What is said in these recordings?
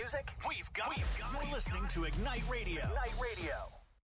music? We've got it. You're listening to Ignite Radio. Ignite Radio.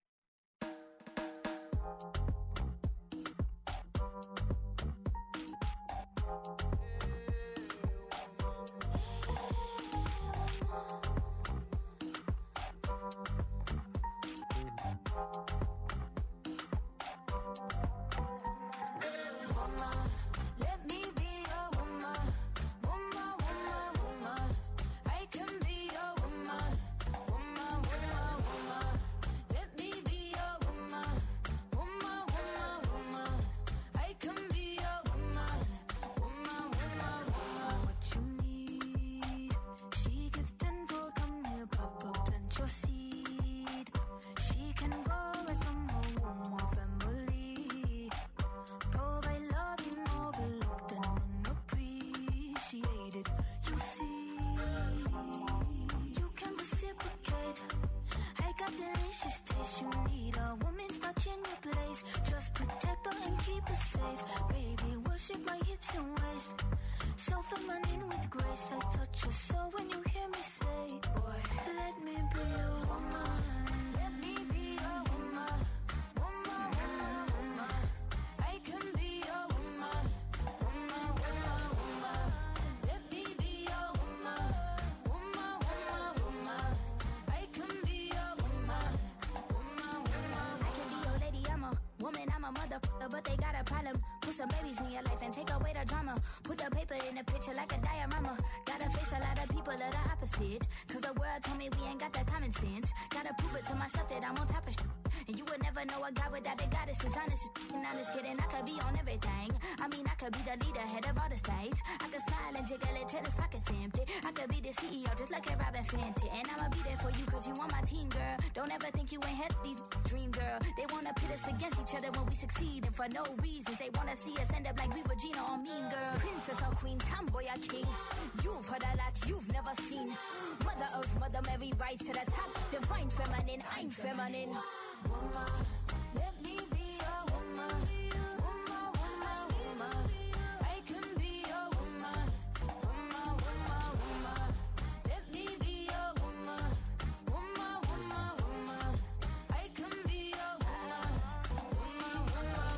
But they got a problem. Put some babies in your life and take away the drama. Put the paper in the picture like a diorama. Gotta face a lot of people that are opposite. Cause the world told me we ain't got the common sense. Gotta prove it to myself that I'm on top of shit. And you would never know a guy without a goddess is honest. And I'm just kidding, I could be on everything. I mean, I could be the leader, head of all the states. I could smile and jiggle it till his pockets empty. I could be the CEO just like a Robin Fenty. And I'ma be there for you cause you on my team, girl. Don't ever think you ain't had these dream, girl. They wanna pit us against each other when we succeed. And for no reasons, they wanna see us end up like we were Gina or Mean Girl. Princess or queen, tomboy or king. You've heard a lot you've never seen. Mother Earth, Mother Mary, rise to the top. Divine feminine, I'm feminine. Woman, let me be a woman. Woman, woman, woman. I can be a woman. Woman, woman, woman. Let me be a woman. Woman, woman, woman. I can be a woman. Woman, woman,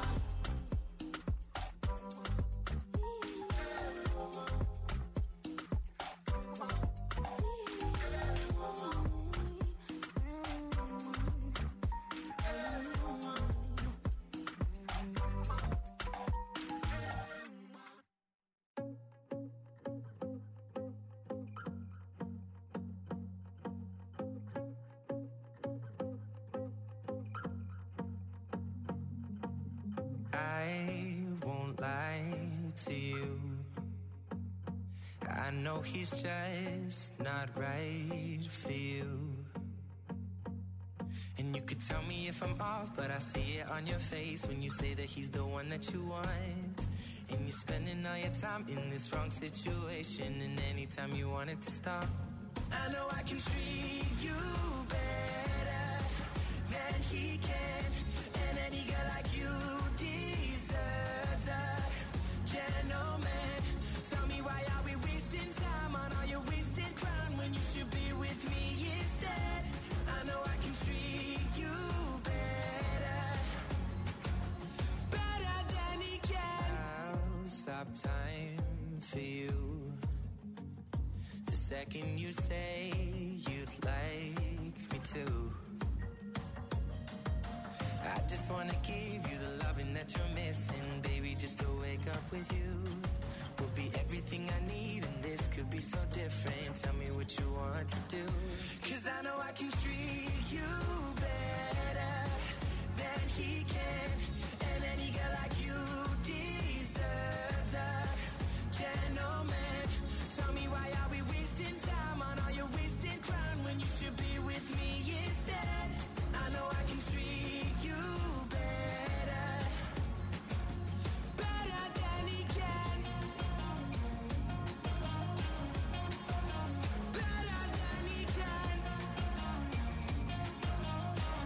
I won't lie to you. I know he's just not right for you. And you could tell me if I'm off, but I see it on your face when you say that he's the one that you want. And you're spending all your time in this wrong situation, and anytime you want it to stop, I know I can treat you better than he can. And any girl like you deserves a gentleman. Tell me, why are we wasting time on all your wasted crown when you should be with me instead? I know I can treat you better, better than he can. I'll stop time for you the second you say you'd like me to. I just wanna give you the loving that you're missing, baby. Just to wake up with you will be everything I need, and this could be so different. Tell me what you want to do, 'cause I know I can treat you better than he can. And any girl like you deserves a gentleman. Tell me, why are we wasting time on all your wasted crown when you should be with me instead? I know I can treat you better, better than he can, better than he can.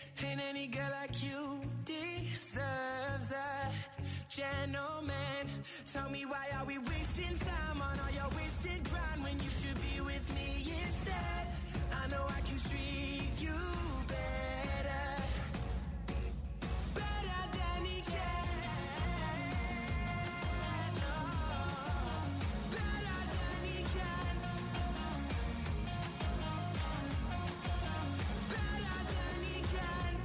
Ain't any girl like you deserves a gentleman. Tell me why are we wasting time on all your wasted grind when you should be with me instead? I know I can treat you better, better than he can. Oh, better than he can. Better than he can.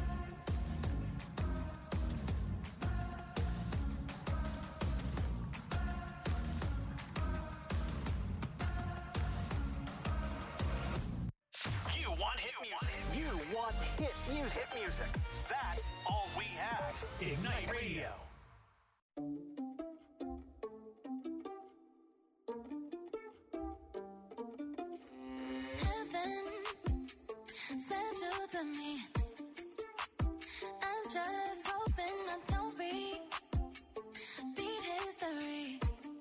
You want hit music. Hit music. That's all we have. Ignite Radio. Heaven sent you to me. I'm just hoping I don't beat history.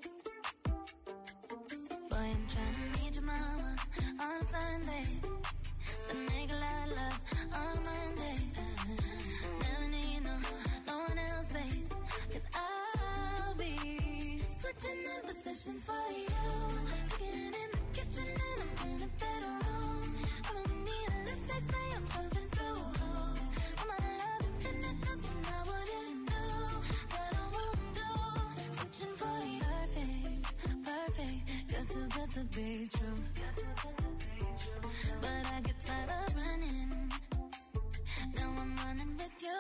Boy, I'm trying to meet your mama on Sunday. The nigga I love on Monday. Never need no one else, babe. 'Cause I'll be switching in positions for you. Cooking in the kitchen and I'm in the bedroom. I don't need a lip, they say I'm pumping through holes. I'm my love infinite, nothing I wouldn't do, that I won't do. Switching for you, perfect. You're too good to be true. But I get tired of running. Now I'm running with you.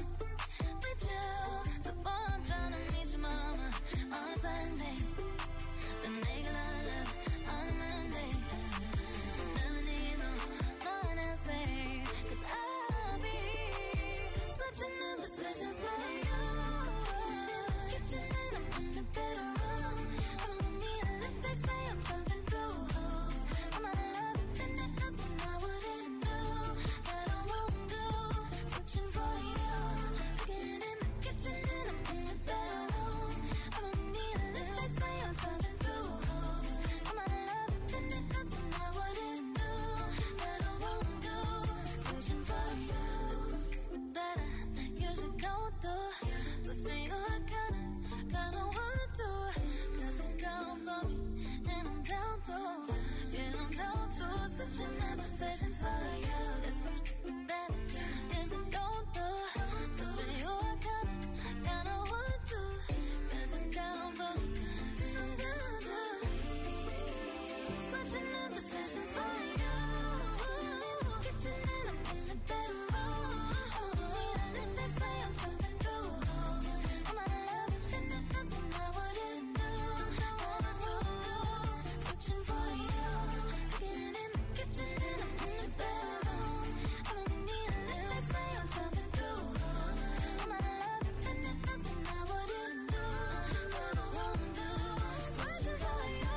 So boy, I'm trying to meet your mama on a Sunday. The nigga I love on a Monday. Never need no one else, babe. 'Cause I'll be switching in positions for you. Kitchen and I'm in the bedroom. I don't need a lip, they say I'm pumping through holes. I'm my love infinite, nothing I wouldn't do, that I won't do. Switching for you. Cooking in the kitchen and I'm in the bedroom. I don't need a lip, they say I'm pumping through holes. I'm my love infinite, nothing I wouldn't do, that I won't do. Switching for you. That I usually don't do, but for you I kinda want to. 'Cause you're down for me and I'm down to. Yeah, I'm down to. Switching my positions for you. It's something that I usually don't do, so for you I kinda want to. 'Cause you're down for me and I'm down to. Switching my positions for you. Kitchen and I'm in the bedroom. They say I'm pumping through holes. I'm my love infinite, nothing I wouldn't do, that I won't do. Switching for you. Cooking in the kitchen and I'm in the bedroom. I don't need a lip, they say I'm pumping through holes. I'm my love infinite, nothing I wouldn't do, that I won't do. Switching for you.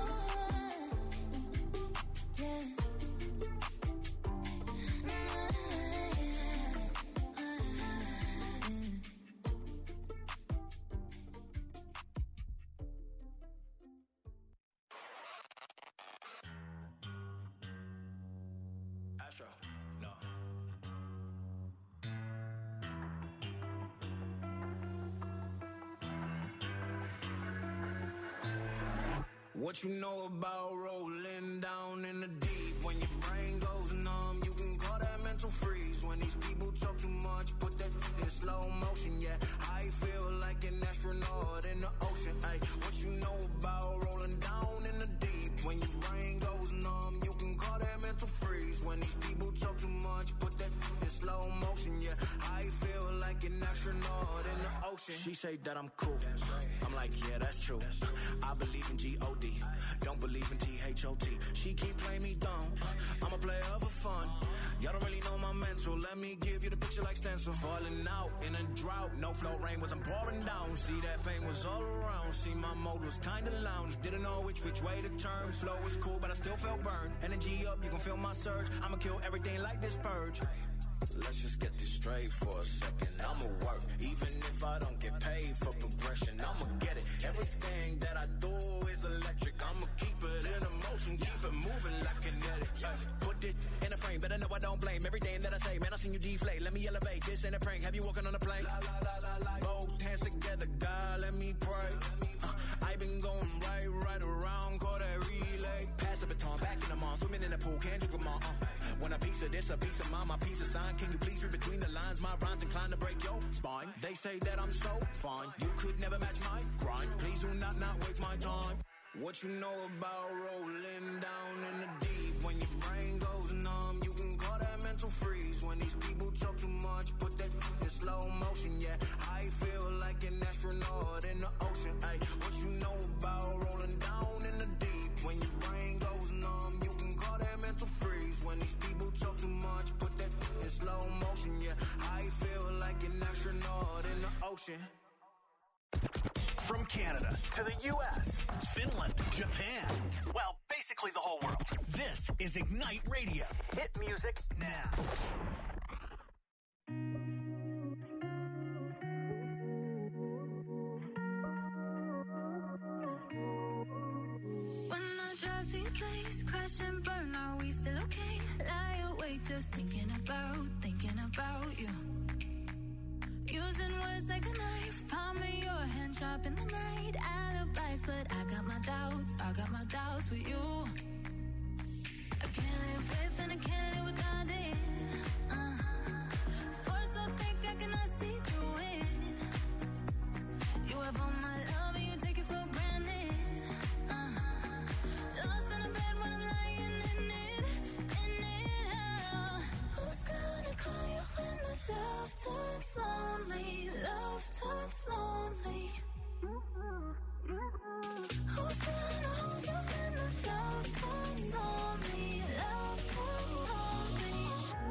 Yeah. Astro. No. What you know about rolling down in the deep? When your brain goes numb, you can call that mental freeze. When these people talk too much, put that in slow motion, yeah. I feel like an astronaut in the ocean, ay. What you know about rolling down in the deep? When your brain goes numb, you can call that mental freeze. When these people talk too much, put that in slow motion, yeah. I feel like an astronaut in the ocean. She say that I'm cool. I'm like, yeah, that's true. I believe in G-O-D. Don't believe in T-H-O-T. She keep playing me dumb. I'm a player for fun. Y'all don't really know my mental. Let me give you the picture like stencil. Falling out in a drought. No flow rain wasn't pouring down. See, that pain was all around. See, my mode was kinda lounge. Didn't know which way to turn. Flow was cool, but I still felt burned. Energy up, you can feel my surge. I'ma kill everything like this purge. Let's just get this straight for a second. I'ma work, even if I don't get paid for progression. I'ma get it. Everything that I do is electric. I'ma keep it in motion, keep it moving like kinetic. Put it in a frame, better know I don't blame everything that I say. Man, I seen you deflate. Let me elevate. This ain't a prank. Have you walking on a plane? Both hands together, God, let me pray. I been going right around, call that relay. Pass the baton, back in the mall, swimming in the pool, can't drink them all. When a piece of this, a piece of mine, my piece of sign. Can you please read between the lines? My rhymes inclined to break your spine. They say that I'm so fine, you could never match my grind. Please do not waste my time. What you know about rolling down in the deep? When your brain goes numb, you can call that mental freeze. When these people talk too much, put that in slow motion. Yeah, I feel like an astronaut in the ocean. Ay, what you know about rolling down in the deep? When your brain goes numb, you can call that mental freeze. When these people talk too much, put that in slow motion. Yeah, I feel like an astronaut in the ocean. From Canada to the U.S., Finland, Japan, well, basically the whole world. This is Ignite Radio. Hit music now. When I drive to your place, crash and burn, are we still okay? Lie awake just thinking about you. Using words like a knife, palm of your hand sharp in the night. Alibis, but I got my doubts with you. I can't live with and I can't live without it. Force so thick I cannot see through it. You have all my love and you take it for granted. Lost in a bed when I'm lying in it. Who's gonna call you when the love turns lonely? Love turns lonely. Who's gonna hold you when the love turns lonely? Love turns lonely.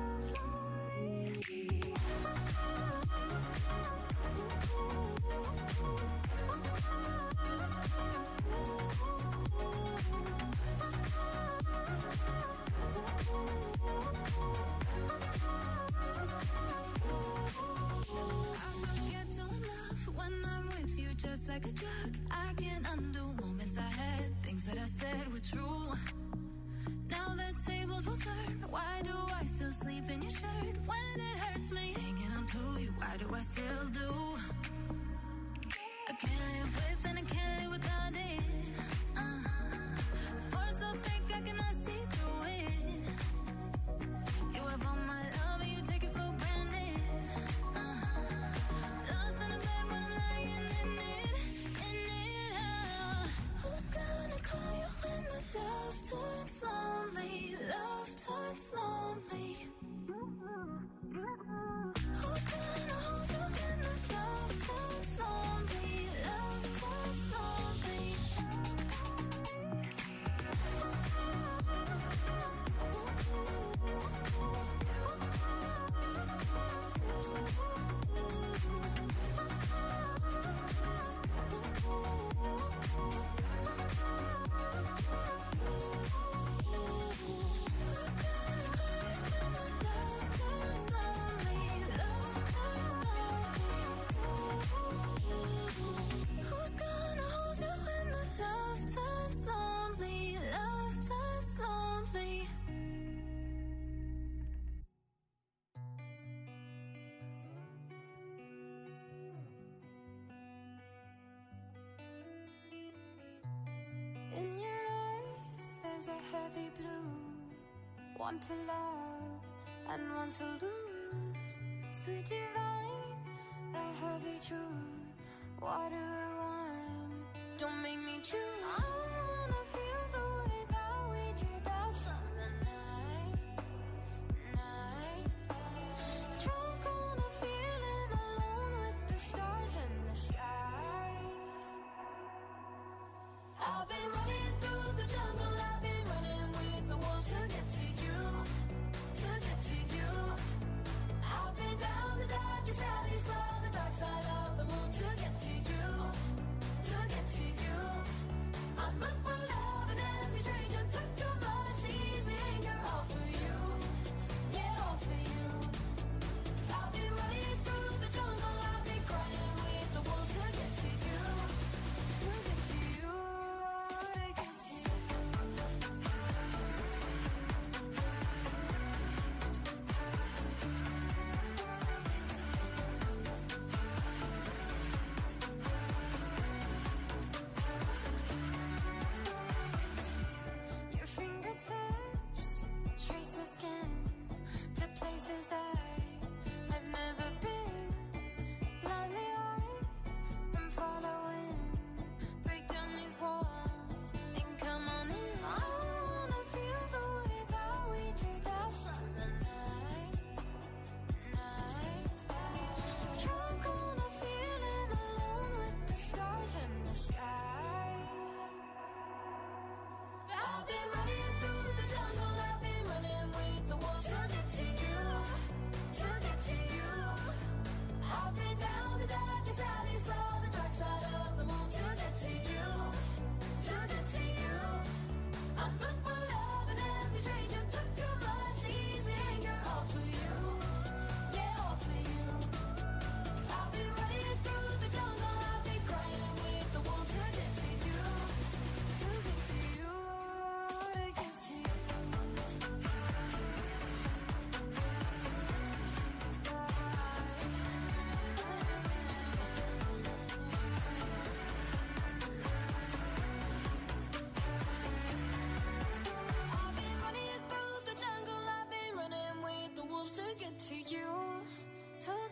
Just like a drug, I can't undo moments I had. Things that I said were true. Now the tables will turn. Why do I still sleep in your shirt? When it hurts me, hanging on to you, why do I still do? I can't live with and I can't live without it. Force so thick I cannot see through it. You have all my love and you take it for granted. Lost in a bed when I'm lying in it. Who's gonna call you when the love turns lonely? Love turns lonely. Who's gonna hold you when the love turns lonely? Love turns lonely. Who's gonna hold you when the love turns lonely? Love turns lonely. In your eyes, there's a heavy blue. One to love and one to lose. Sweet divine, the heavy truth. What do I want? Don't make me choose. I wanna feel the way that we did that summer night. Drunk on a feeling alone with the stars in the sky. I've been running through the jungle, I've been running with the wolves to get to you, to get to you. I've been down the darkest alley, saw the dark side of the moon to get to you, to get to you. I'm up for love and every stranger took too much, need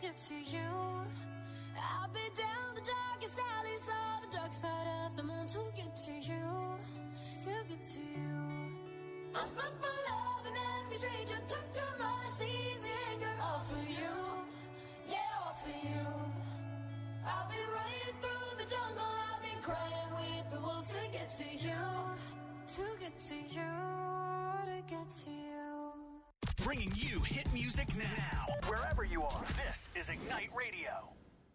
get to you. I'll be down the darkest alleys of the dark side of the moon to get to you, to get to you. I'm full for love and every stranger took too much easy anger. All for you, yeah, all for you. I'll be running through the jungle, I'll be crying with the wolves to get to you, to get to you, to get to you. Bringing you hit music now, wherever you are. This is Ignite Radio.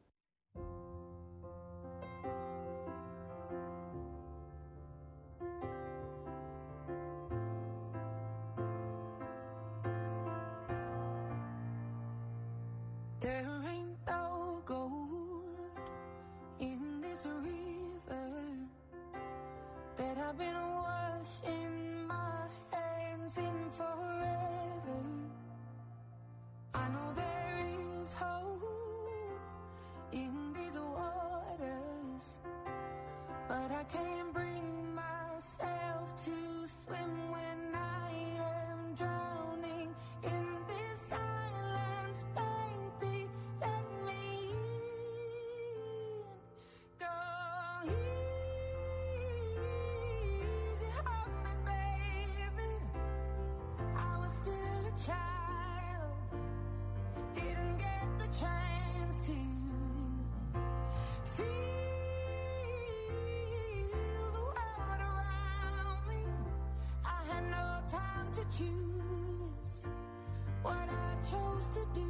There ain't no gold in this river that I've been washing my hands in forever. I know there is hope in these waters, but I can't bring myself to swim when I am drowning in this silence. Baby, let me in. Go easy on me, baby. I was still a child, didn't get the chance to feel the world around me. I had no time to choose what I chose to do.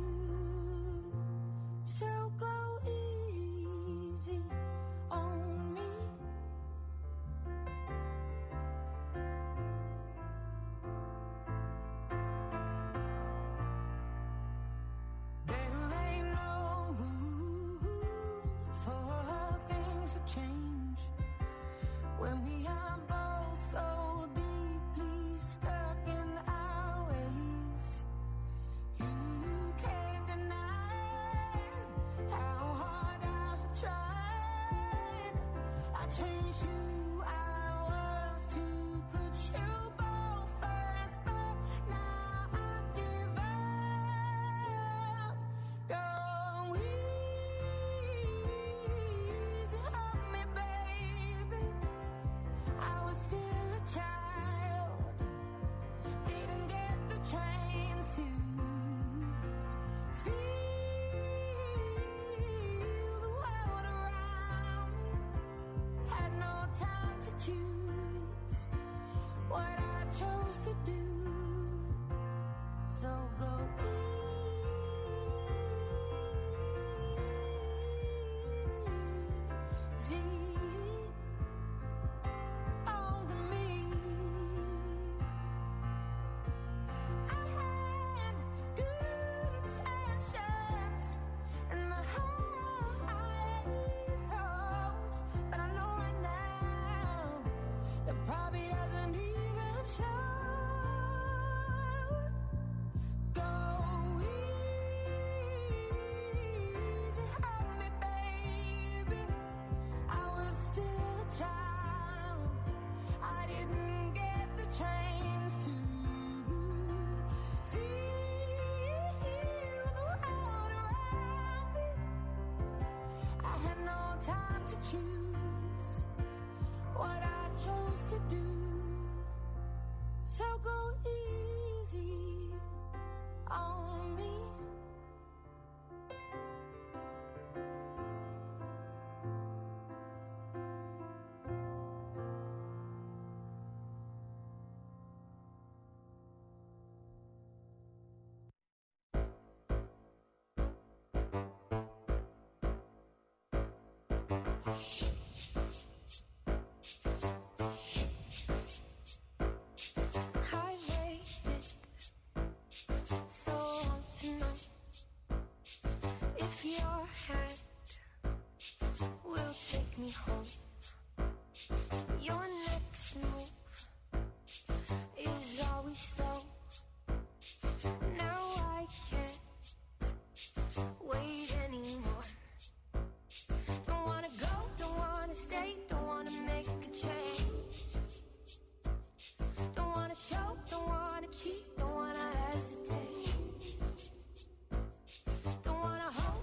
So go easy on me. There ain't no room for things to change when we are both so deeply stuck in our ways. You can't deny how hard I've tried. I changed who I was to put you both first, but now I give up. Go easy on me, baby. I was still a child, didn't get the chance to feel the world around me. Had no time to choose what I chose to do. So go easy on me. I had good intentions and the highest hopes, but I know right now that probably doesn't even show. Go easy on me, baby. I was still a child, I didn't get the chance to feel the world around me. I had no time to choose what I chose to do. So go easy on me. I waited so long to know if your hand will take me home. Your next move is always slow. Now I can't wait anymore. Don't wanna go, don't wanna stay, don't wanna make a change. Don't wanna show, don't wanna cheat, don't wanna hesitate. Don't wanna hold,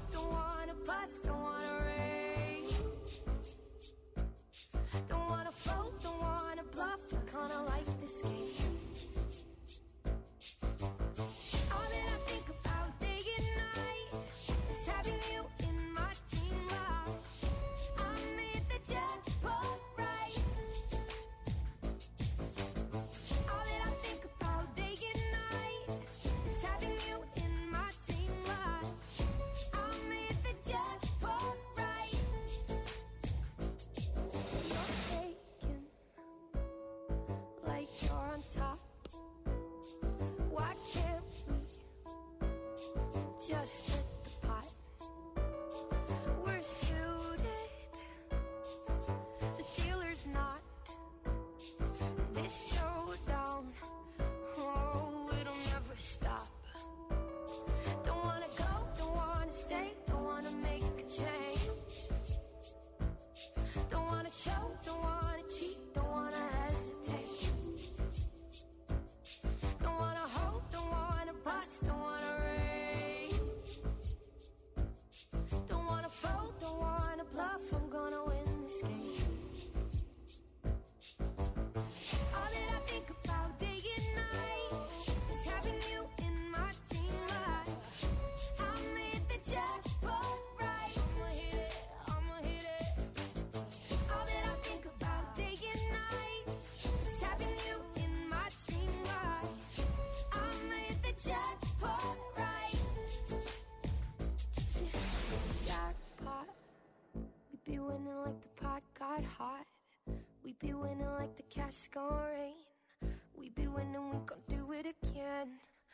winning like the pot got hot. We be winning like the cash gon' rain. We be winning, we gon' do it again.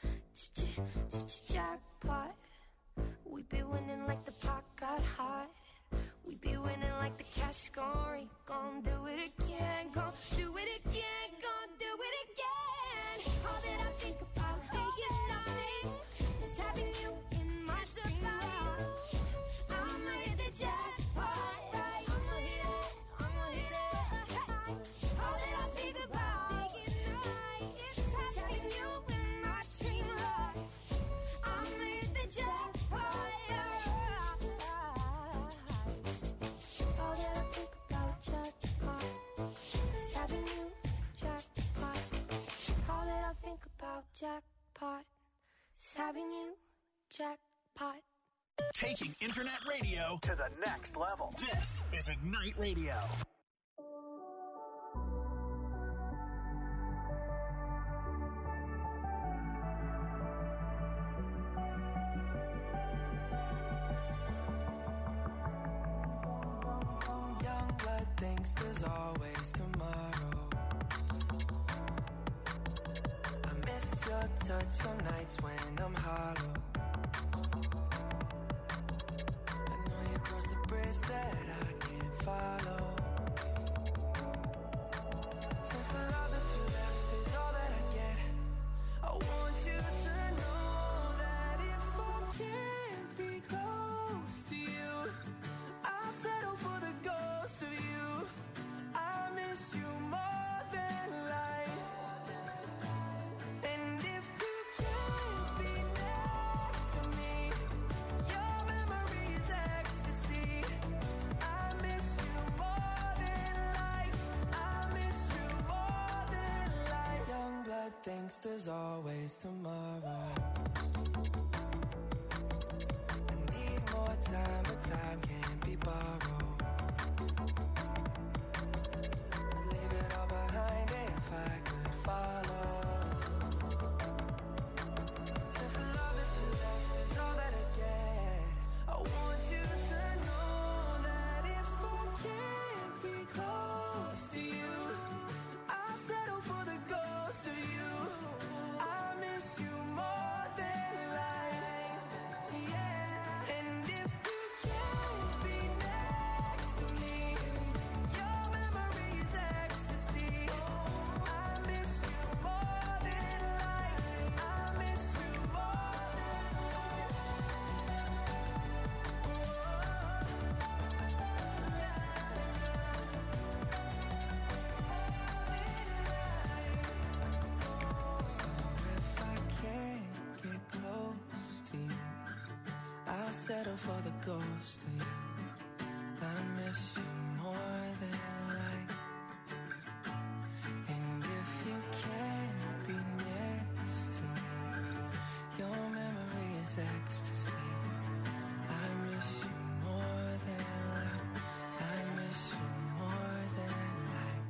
Jackpot. We be winning like the pot got hot. We be winning like the cash gon' rain. Gon' do it again, gon' do it again, gon' do it again. All that I think about thinking nothing is having you in my survival. I'ma hit the jackpot, right? I'ma hit it, I'ma hit it. All that I think about thinking night is having you in my dream life. I'ma hit the jackpot, all that I think about jackpot is having you jackpot. All that I think about jackpot is having you jackpot. Taking internet radio to the next level. This is Ignite Radio. Young blood thinks there's always tomorrow. I miss your touch on nights when I'm hollow. I know you crossed the bridge that I can't follow. Since the love that you left is all that I get, I want you to know that if I can't be close to you, I'll settle for the ghost of you. I miss you more than life. And if you can't be next to me, your memory is ecstasy. I miss you more than life. I miss you more than life. Young blood thinks there's always tomorrow. I need more time, but time can't be borrowed. I'd leave it all behind if I could follow. Since the love that you left is all that I get, I want you to know that if I can't be close to you, I'll settle for the ghost of you. I miss you more than life, yeah. And if you can't be next to me, your memory is ecstasy. I miss you more than life. I miss you more than life. So if I can't get close to you, I'll settle for the ghost of you. I miss you more than life. And if you can't be next to me, your memory is ecstasy. I miss you more than life. I miss you more than life.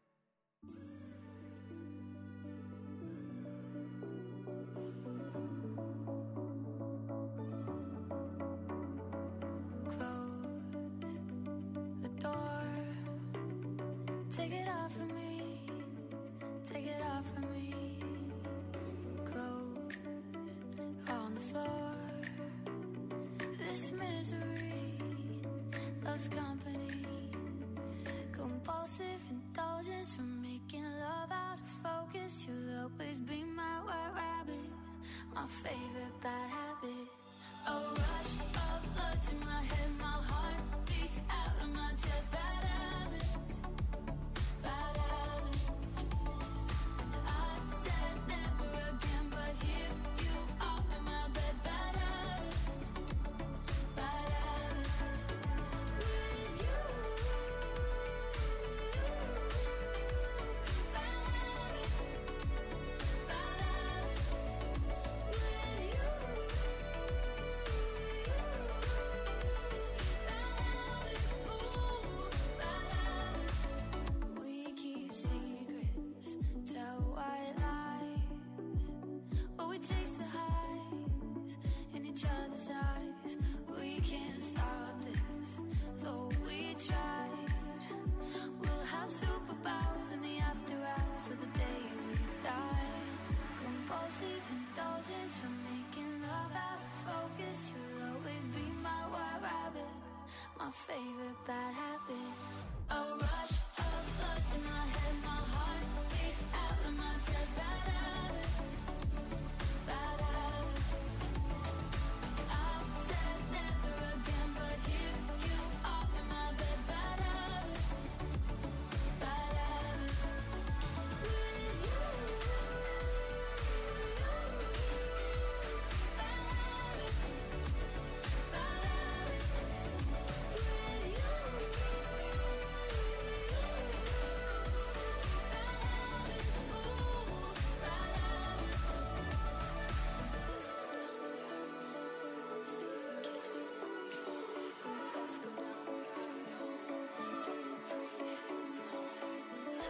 Close the door. Take it off of me. Take it off of me. Clothes on the floor. This misery loves company. Compulsive indulgence from making love out of focus. You'll always be my white rabbit, my favorite bad habit. A rush of blood to my head, my heart beats out of my chest. Bad habits, bad habits. I said never again, but here you are in my bed. Bad habits, bad habits. With you, bad habits, bad habits. With you.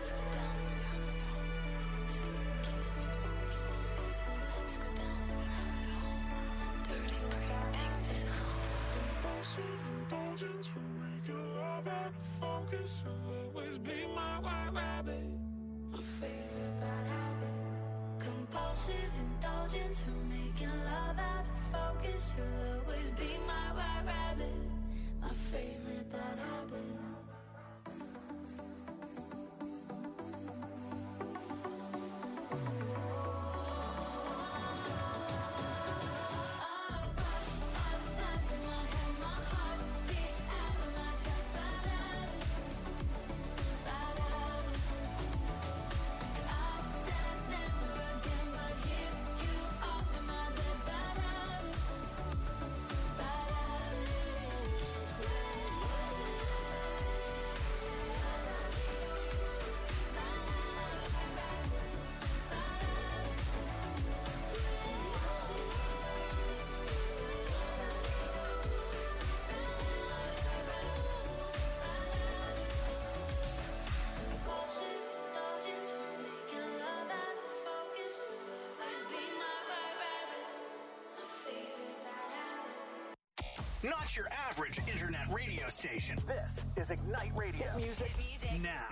Not your average internet radio station. This is Ignite Radio. Hit music now.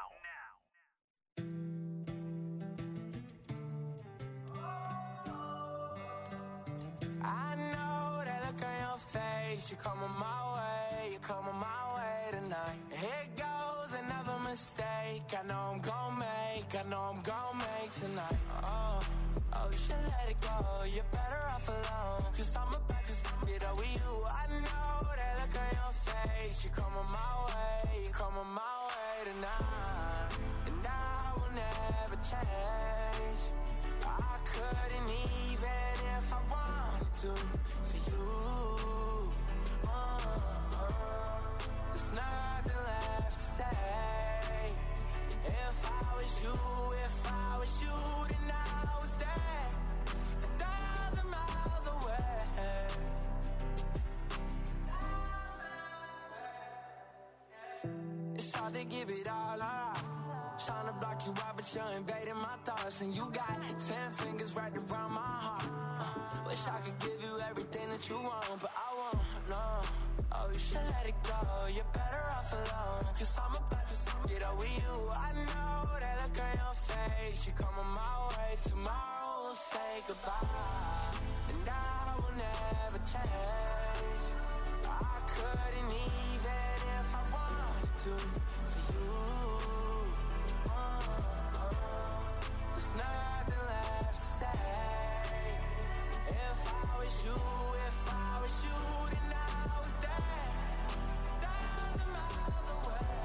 I know that look on your face. You're coming my way. You're coming my way tonight. Here goes another mistake. I know I'm gonna make. I know I'm gonna make tonight. Oh, you should let it go. You're better off alone. Cause I'm about to get over you. I know that look on your face. You're coming my way. You're coming my way tonight. And I will never change. I couldn't even if I wanted to for you. There's nothing left to say. If I was you, then I was there 1,000 miles away. It's hard to give it all up. Trying to block you out, but you're invading my thoughts. And you got 10 fingers wrapped around my heart. Wish I could give you everything that you want, but I won't, no. Oh, you should let it go. You're better off alone. Cause I'm about to get over you. I know that look on your face. You're coming my way. Tomorrow we'll say goodbye. And I will never change. I couldn't even if I wanted to for you. There's nothing left to say. If I was you, then I was there 1,000 miles away.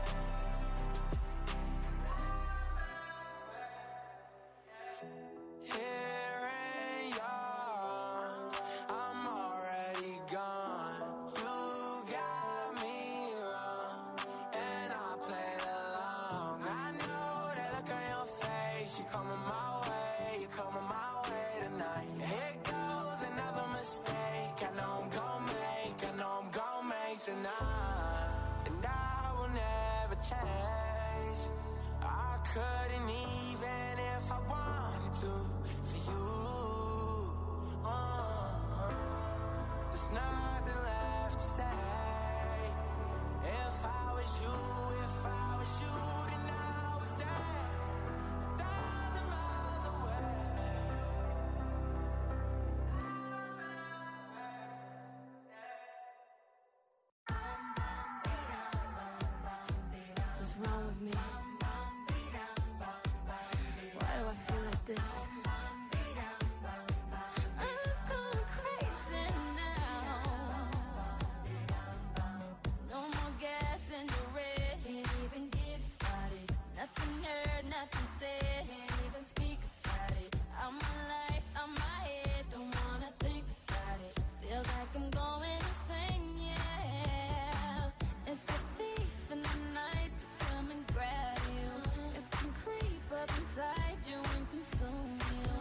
Here in yours, I'm already gone. You got me wrong, and I played along. I know that look on your face. You're coming my way. You're coming my way tonight. Here goes another mistake. I know I'm gonna make tonight. And I will never change. I couldn't even if I wanted to for you. There's nothing left to say. If I was you, then I was there 1,000 miles away. What's wrong with me? Why do I feel like this? I'm going crazy now. No more gas in the red. Can't even get started. Nothing heard, nothing said. Can't even speak about it. I'm my life, I'm my head. Don't wanna think about it. Feels like I'm going insane, yeah. It's a thief in the night to come and grab you. It can creep up inside you and consume you.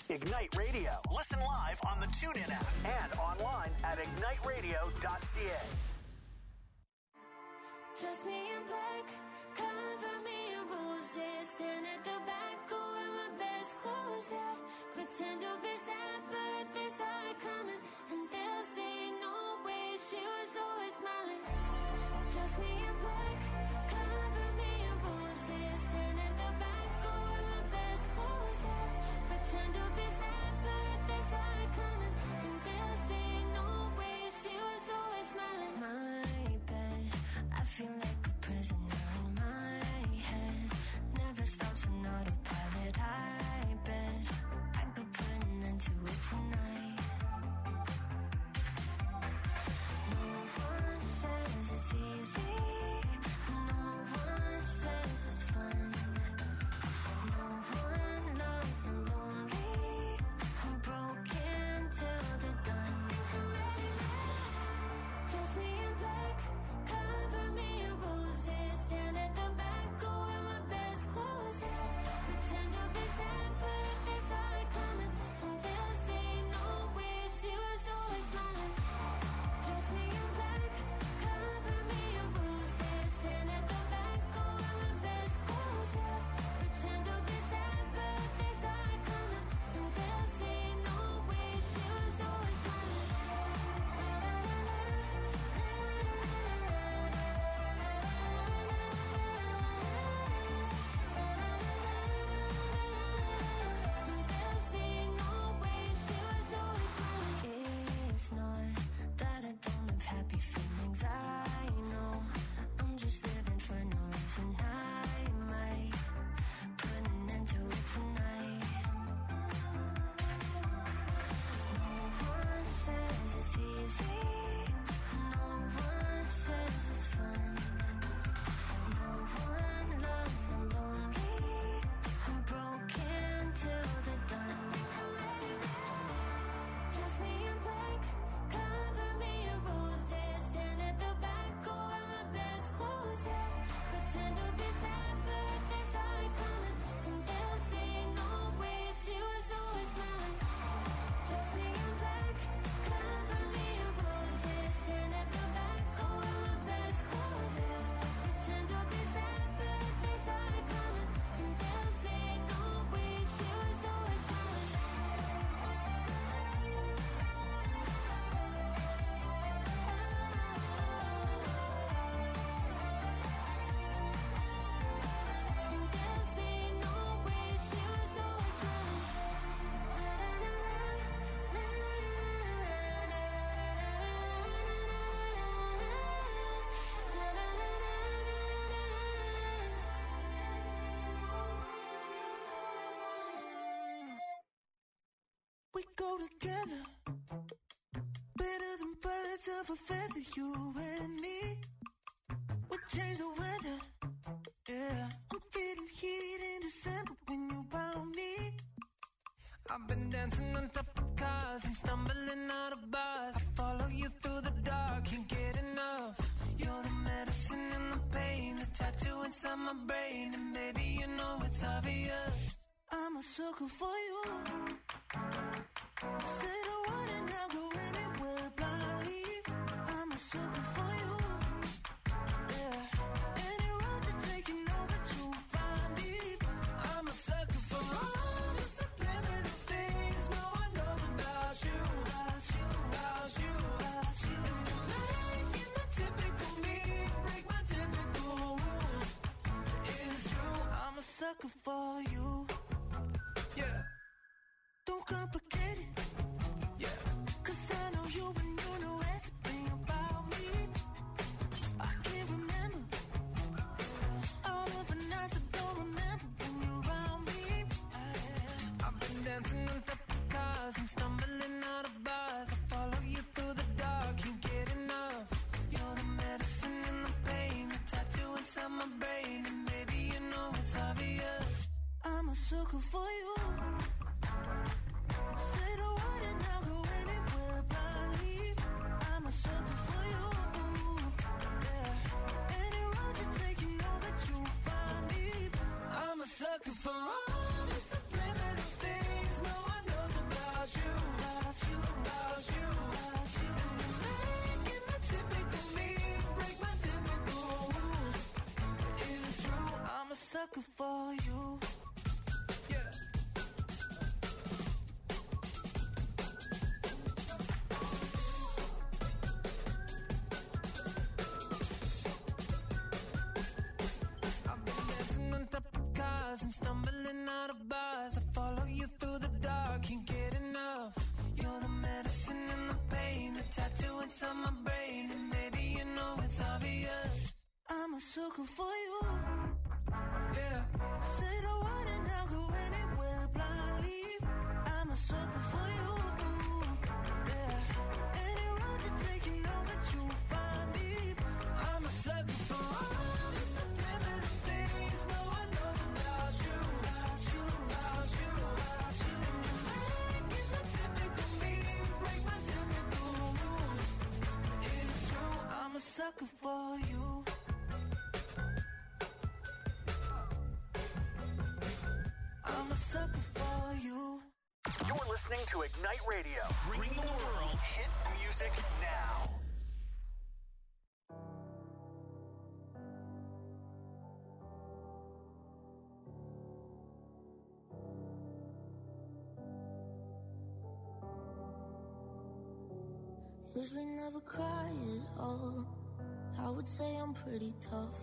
Ignite Radio. Listen live on the TuneIn app and online at igniteradio.ca. Just me in black, cover me in roses. Stand at the back, go in my best clothes, yeah. Pretend to be sad, but they saw it coming. And they'll say, no way, she was always smiling. Just me in black, cover me in roses. Stand at the back, go in my best clothes, yeah. Pretend to be sad, but they saw it coming. And they'll say, no way, she was always smiling. My bed, I feel like a prisoner in my head. Never stops on autopilot. I bet I could put an end to it tonight. No one says it's easy. No one says it's fun. No one loves the lonely. I'm broken till they're done. Just me in black, cover me in roses. Stand at the back, go in my best clothes, yeah. Pretend to be sad, but they saw it coming. And they'll say, no way, she was always smiling. Just me in black, cover me in roses. Stand at the back, go in my best clothes, yeah. Pretend to be sad, but they saw it coming. And they'll say, no way, she was always smiling. It's not that I don't have happy feelings, I know. I'm just living for no reason. I might put an end to it tonight. No one says it's easy. No one says it's fun. No one loves the lonely. I'm broken till they're done. Just me in black, cover me in roses. Stand at the back, go in my best clothes, yeah. Pretend to be sad, but they saw it coming. And they'll say, no way, she was always smiling. Just me in black, cover me in roses. Stand at the back, go in my best clothes, yeah. Pretend to be sad, but they saw it coming. And they'll say, no way, she was always smiling. And they'll say, no way, she was always smiling. We go together, better than birds of a feather, you and me. We change the weather, yeah. I'm feeling heat in December when you found me. I've been dancing on top of cars and stumbling out of bars. I follow you through the dark, can't get enough. You're the medicine and the pain, the tattoo inside my brain. And baby, you know it's obvious. I'm a sucker for you. Say the word and I'll go anywhere blindly. I'm a sucker for you. Yeah. Any road you take, you know that you'll find me. I'm a sucker for all the subliminal things no one knows about you. About you, About you, about you. making the typical me break my typical rules. It's true, I'm a sucker for you. yeah, Don't complicate it, yeah. 'cause I know you and you know everything about me. I can't remember all of the nights I don't remember when you're around me. I've been dancing on top of cars and stumbling out of bars. I follow you through the dark, can't get enough. You're the medicine and the pain, the tattoo inside my brain. And baby, you know it's obvious. I'm a sucker for you. sucker for you. Yeah. Say the word and I'll go anywhere blindly. I'm a sucker for you. Yeah. Any road you take, you know that you'll find me. I'm a sucker for all the subliminal things no one knows about you, about you, about you, about you. Make it so typical me, break my typical rules. It's true, I'm a sucker for you. I'm a sucker for you. You're listening to Ignite Radio, bringing the world hit music now. Usually never cry at all. I would say I'm pretty tough,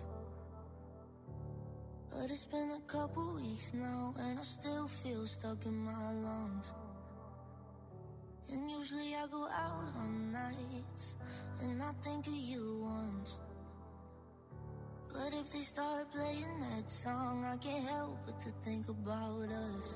but it's been a couple weeks now and I still feel stuck in my lungs. And usually I go out on nights and I think of you once, but if they start playing that song I can't help but to think about us.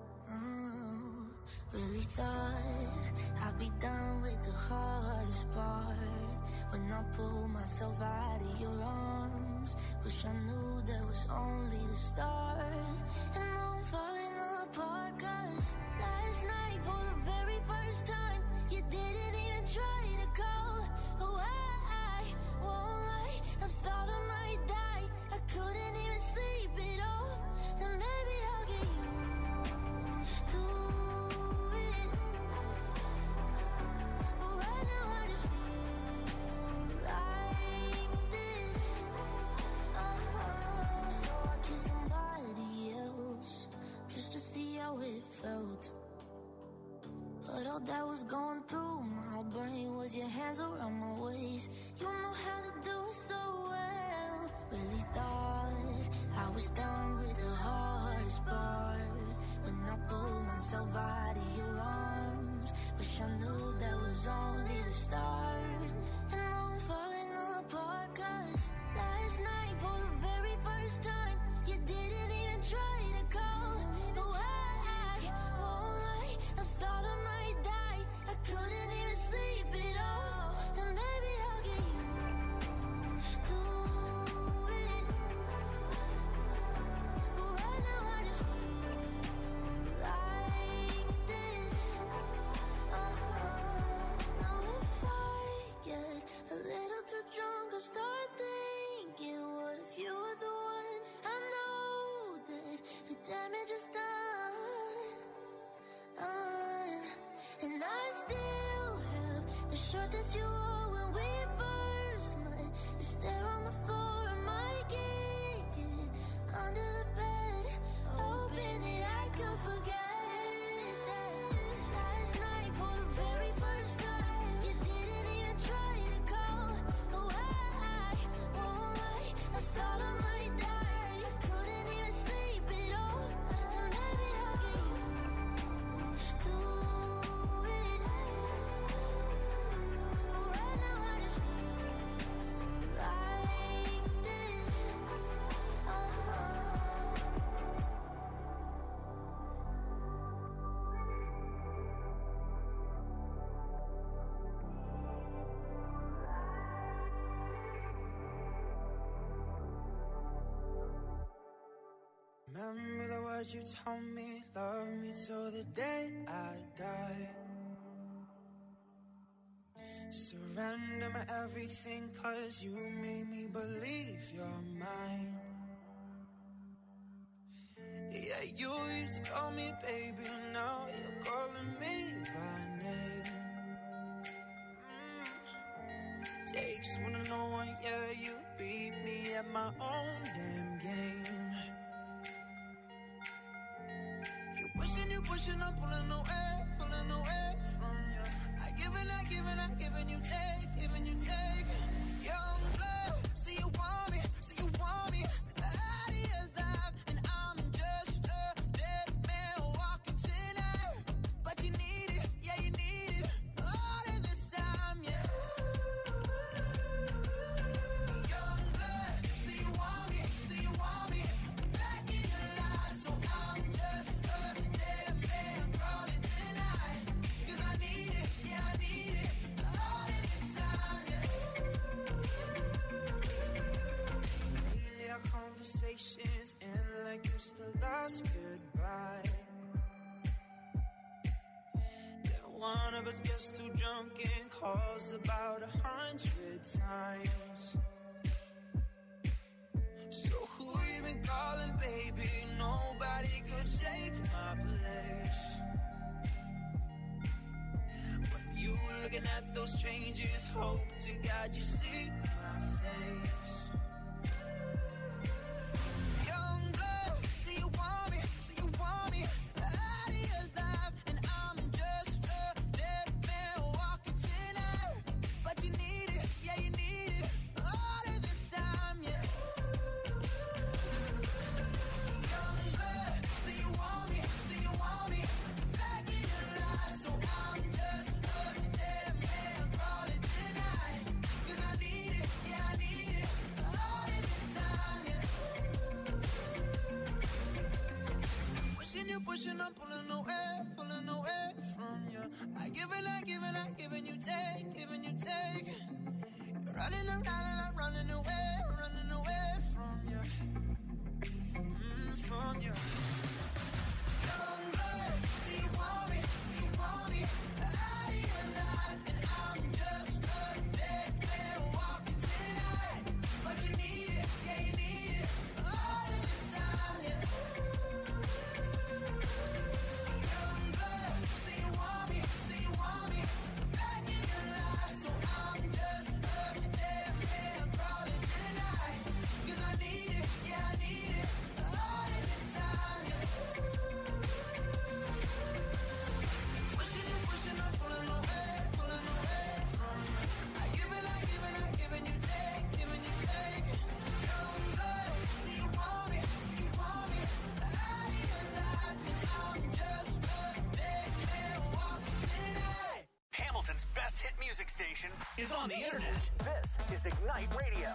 Really thought I'd be done with the hardest part when I pulled myself out of your arms. Wish I knew that was only the start. And now I'm falling apart, 'cause last night for the very first time you didn't even try to call. Oh, I won't lie, I thought I might die. I couldn't even sleep at all. And maybe I'll get used to it, but right now I just feel like this. So I kissed somebody else just to see how it felt, but all that was going through my brain was your hands around my waist. You know how to do it so well. Really thought I was done with the hardest part when I pulled myself out of your arms. Wish I knew that was only the start. And now I'm falling apart, 'cause last night for the very first time you didn't even try to call. Oh, I won't lie, I thought I might die. I couldn't even sleep at all. And maybe I'll get used to it, but right now I just feel like this. Now if I get a little too drunk, I'll start thinking, what if you were the one? I know that the damage is done, and I still have the shirt that you wore when we first met. It's there on the floor, I might kick it under the bed, hoping that I could forget that last night for the very first time you didn't even try to call. Oh, I won't lie, I thought I might die. I couldn't even sleep at all. And maybe I'll get used to it, but right now I just feel like this. Remember the words you told me, love me till the day I die. Surrender my everything, 'cause you made me believe you're mine. Yeah, you used to call me baby, now you're calling me by name. Takes one to know one, yeah, you beat me at my own damn game. You pushing, I'm pulling away from you. I giving you take. Young blood, see you want me. The idea's live, and I'm just a dead man walking tonight. But you need it, yeah, you need it all of this time, yeah. Young blood, see you of us gets too drunk and calls about 100 times. So who you been calling, baby? Nobody could take my place. When you looking at those changes, hope to God you see my face. Young blood, see you want me, out of your life, and I'm just a dead man walking tonight. But you need it, yeah you need it, all of this time, yeah. Young blood, see you want me, back in your life, so I'm just a dead man calling tonight. 'Cause I need it, yeah I need it, all of this time, yeah. Pushing you, pushing, I'm pulling away from you. I give and I give and I give and you take, giving you take. You're running around and I'm running away from you, from you. Young blood, see you want me, out of your life, and I'm just a dead man walking tonight. But you need it, yeah you need it, all of this time, yeah. Young blood, see you want me, back in your life, so I'm just a dead man calling tonight. 'Cause I need it, yeah I need it, all of this time, yeah. Pushing, I'm pulling away from you. I give and I give and I give and you take, giving you take. Young blood, see you want me, out of your life, and I'm just a dead man walking tonight. Hamilton's best hit music station is on the internet. This is Ignite Radio.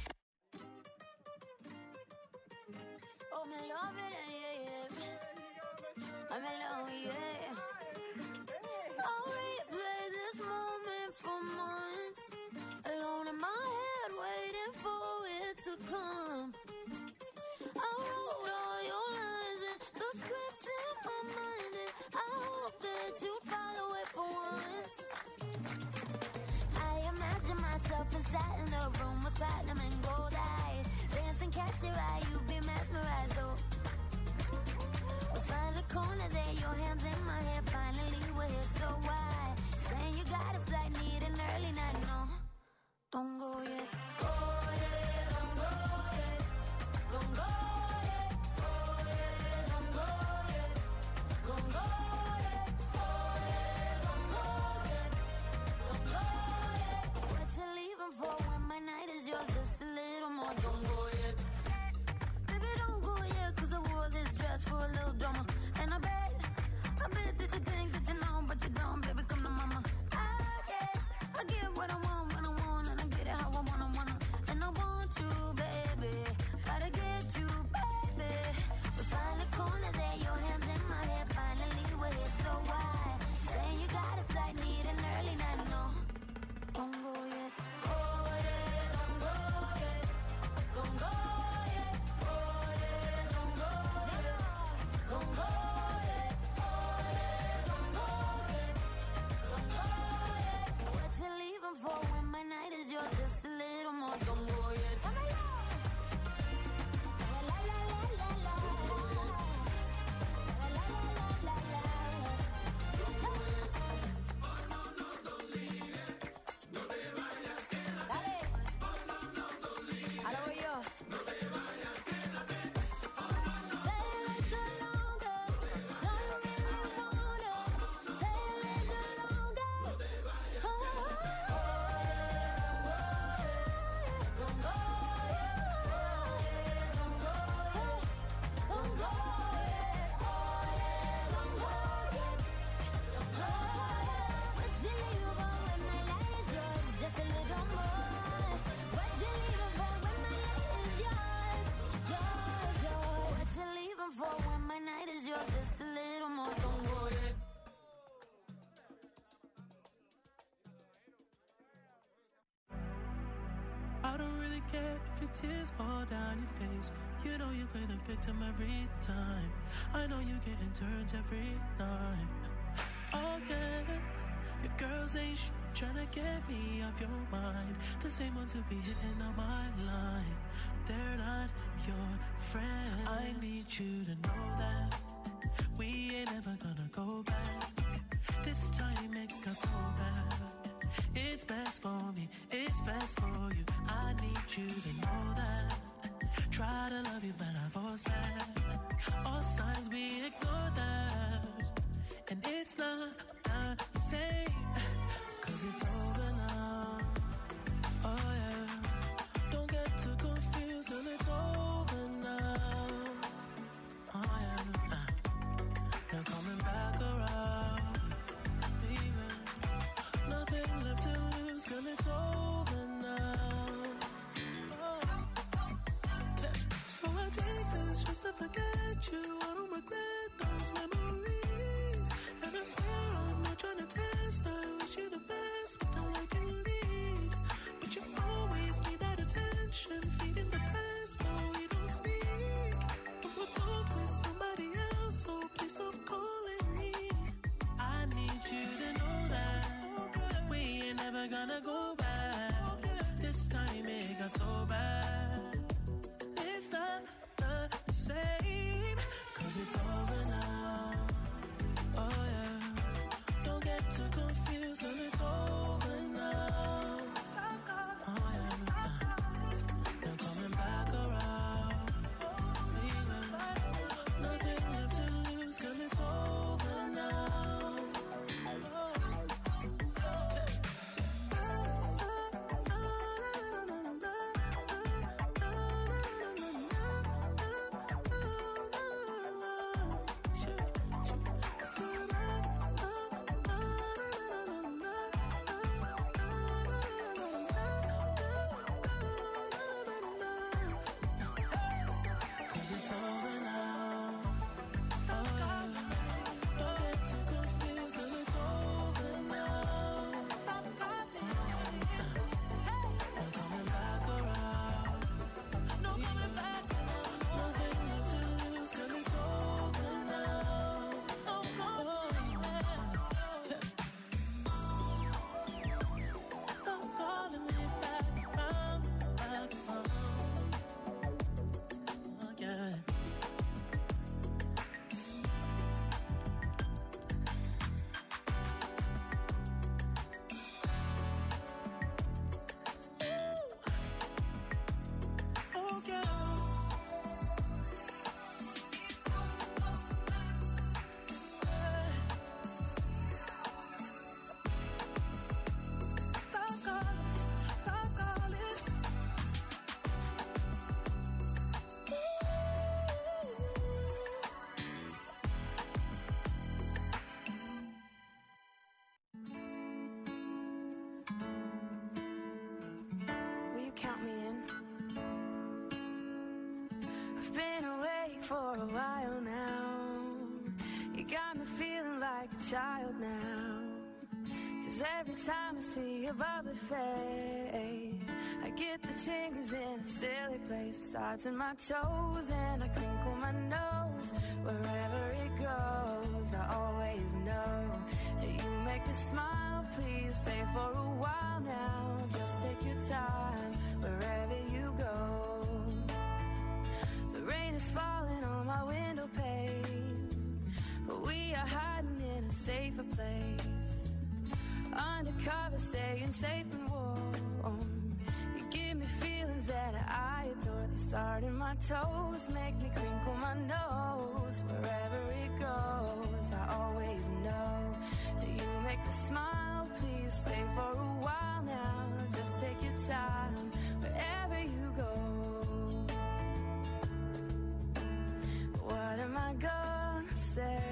Oh, me love it, yeah. I'm alone, yeah. I'll replay this moment for months. Alone in my head, waiting for it to come. I wrote all your lines and the script in my mind, and I hope that you follow it for once. I imagine myself inside in the room with platinum and gold eyes. Dance and catch your eye, you be mesmerized, oh. We'll find a corner there, your hands in my hair. Finally we're here, so why? Saying you got a flight, need an early night, no. Don't go yet. Go yet, don't go yet. Don't go yet. Go yet, don't go yet. Don't go yet. Go yet, don't go yet. Don't go yet. What you leaving for when my night is yours? Just a little more. Don't go yet. Baby, don't go yet, 'cause I wore this dress for a little drama. And I bet that you think that you know, but you don't, baby, come to mama. I get what I want when I want, and I get it how I wanna. And I want you, baby, gotta get you, baby. We find a corner there, your hands in my hair. Finally we're here, so why? Saying you got a flight, need an early night, no. Don't go yet. Go yet, don't go yet. Don't go yet. Go yet, don't go yet. Don't go yet. Go yet, don't go yet. Don't go yet. What you leaving for when my night is yours? Just a little more. Don't go yet. La la la la la la. La la la la la la. Dale. Ahora voy yo. Stay a little longer. No, you really want it. Stay a little longer. Oh, don't go yet. Don't go yet. Don't go yet. Don't go yet. Don't go yet. What you leaving for when my night is yours? Just a little more. What you leaving for when my night is yours? Yours. What you leaving for when my night is yours? Just a little more. Don't go yet. I don't really care if your tears fall down your face. You know you play the victim every time. I know you getting turned every night. Okay, Your girls ain't tryna get me off your mind. The same ones who be hitting on my line. They're not your friends. I need you to know that we ain't ever gonna go back. This time it got so bad. It's best for me, it's best for you. I need you to know that. Try to love you, but I force that. All signs we ignore that. And it's not the same, 'cause it's over now. Oh yeah. Don't get too confused, 'cause it's over now. Oh yeah. Now coming back around, baby. Nothing left to lose, 'cause it's over now. Oh. So I take this just to forget you. I don't regret those memories. And I swear I'm not trying to test. I wish you the best, but now I can lead. But you always need that attention, feeding the past while we don't speak. But we're both with somebody else, so please stop calling me. I need you to know that we ain't never gonna go back. This time it got so bad. It's not the same, 'cause it's over now. Oh yeah. Don't get too confused, 'cause it's over now. Oh yeah. Now coming back around, baby. Nothing left to lose, 'cause it's over now. Count me in. I've been awake for a while now. You got me feeling like a child now. 'Cause every time I see your bubbly face, I get the tingles in a silly place. It starts in my toes and I crinkle my nose. Wherever it goes, I always know that you make me smile. Please stay for a while now. Just take your time wherever you go. The rain is falling on my window pane, but we are hiding in a safer place. Undercover, staying safe and warm. You give me feelings that I adore. They start in my toes, make me crinkle my nose. Wherever it goes, I always know that you make me smile. Please stay for a while now. Just take your time wherever you go. What am I gonna say?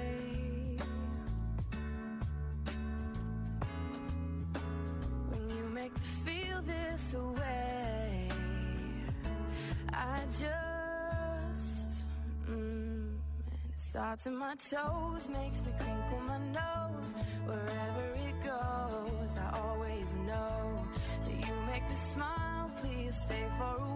When you make me feel this way, I just and it starts in my toes, makes me crinkle my nose. Wherever it goes, I always know that you make me smile. Please stay for a